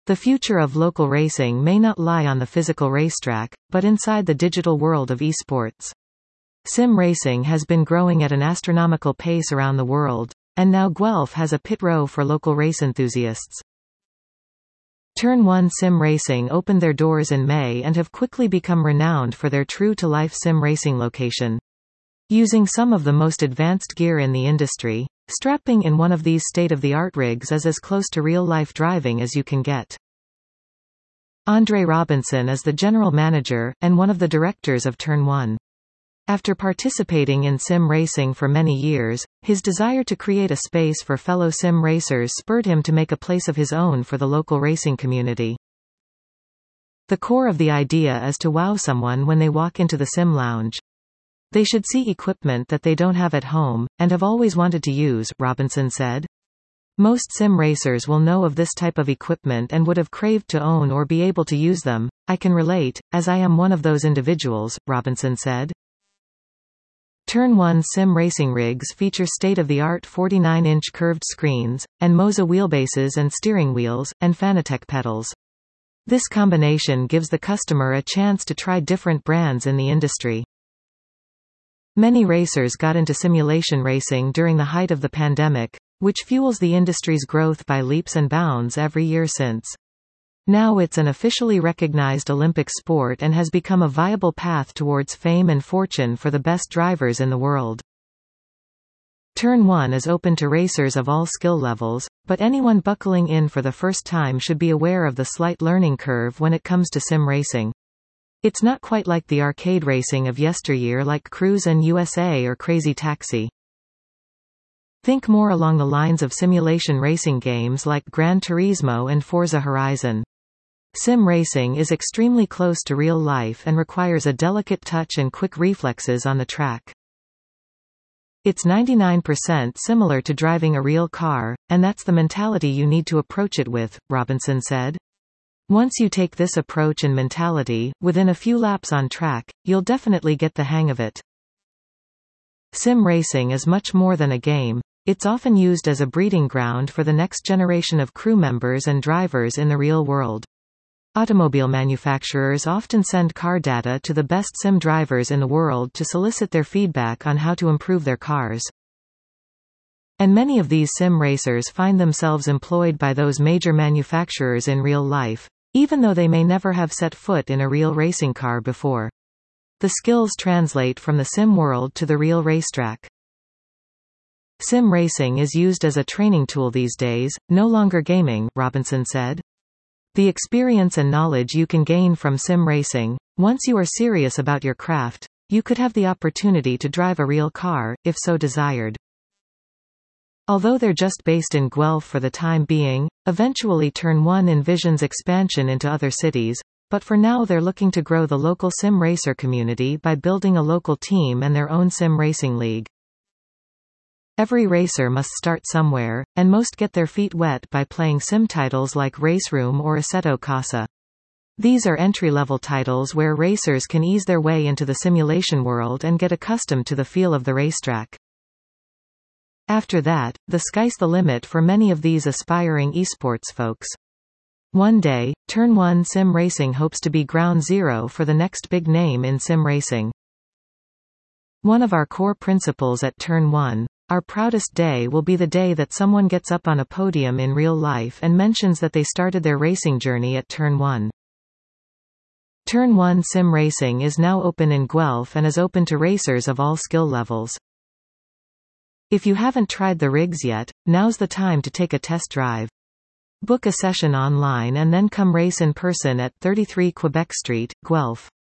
The future of local racing may not lie on the physical racetrack, but inside the digital world of esports. Sim racing has been growing at an astronomical pace around the world, and now Guelph has a pit row for local race enthusiasts. Turn 1 Sim Racing opened their doors in May and have quickly become renowned for their true-to-life sim racing location. Using some of the most advanced gear in the industry, strapping in one of these state-of-the-art rigs is as close to real-life driving as you can get. Andre Robinson is the general manager, and one of the directors of Turn 1. After participating in sim racing for many years, his desire to create a space for fellow sim racers spurred him to make a place of his own for the local racing community. The core of the idea is to wow someone when they walk into the sim lounge. They should see equipment that they don't have at home, and have always wanted to use, Robinson said. Most sim racers will know of this type of equipment and would have craved to own or be able to use them. I can relate, as I am one of those individuals, Robinson said. Turn 1 sim racing rigs feature state-of-the-art 49-inch curved screens, and Moza wheelbases and steering wheels, and Fanatec pedals. This combination gives the customer a chance to try different brands in the industry. Many racers got into simulation racing during the height of the pandemic, which fuels the industry's growth by leaps and bounds every year since. Now it's an officially recognized Olympic sport and has become a viable path towards fame and fortune for the best drivers in the world. Turn 1 is open to racers of all skill levels, but anyone buckling in for the first time should be aware of the slight learning curve when it comes to sim racing. It's not quite like the arcade racing of yesteryear like Cruise and USA or Crazy Taxi. Think more along the lines of simulation racing games like Gran Turismo and Forza Horizon. Sim racing is extremely close to real life and requires a delicate touch and quick reflexes on the track. It's 99% similar to driving a real car, and that's the mentality you need to approach it with, Robinson said. Once you take this approach and mentality, within a few laps on track, you'll definitely get the hang of it. Sim racing is much more than a game. It's often used as a breeding ground for the next generation of crew members and drivers in the real world. Automobile manufacturers often send car data to the best sim drivers in the world to solicit their feedback on how to improve their cars. And many of these sim racers find themselves employed by those major manufacturers in real life, even though they may never have set foot in a real racing car before. The skills translate from the sim world to the real racetrack. Sim racing is used as a training tool these days, no longer gaming, Robinson said. The experience and knowledge you can gain from sim racing, once you are serious about your craft, you could have the opportunity to drive a real car, if so desired. Although they're just based in Guelph for the time being, eventually Turn 1 envisions expansion into other cities, but for now they're looking to grow the local sim racer community by building a local team and their own sim racing league. Every racer must start somewhere, and most get their feet wet by playing sim titles like Raceroom or Assetto Corsa. These are entry-level titles where racers can ease their way into the simulation world and get accustomed to the feel of the racetrack. After that, the sky's the limit for many of these aspiring esports folks. One day, Turn 1 Sim Racing hopes to be ground zero for the next big name in sim racing. One of our core principles at Turn 1, our proudest day will be the day that someone gets up on a podium in real life and mentions that they started their racing journey at Turn 1. Turn 1 Sim Racing is now open in Guelph and is open to racers of all skill levels. If you haven't tried the rigs yet, now's the time to take a test drive. Book a session online and then come race in person at 33 Quebec Street, Guelph.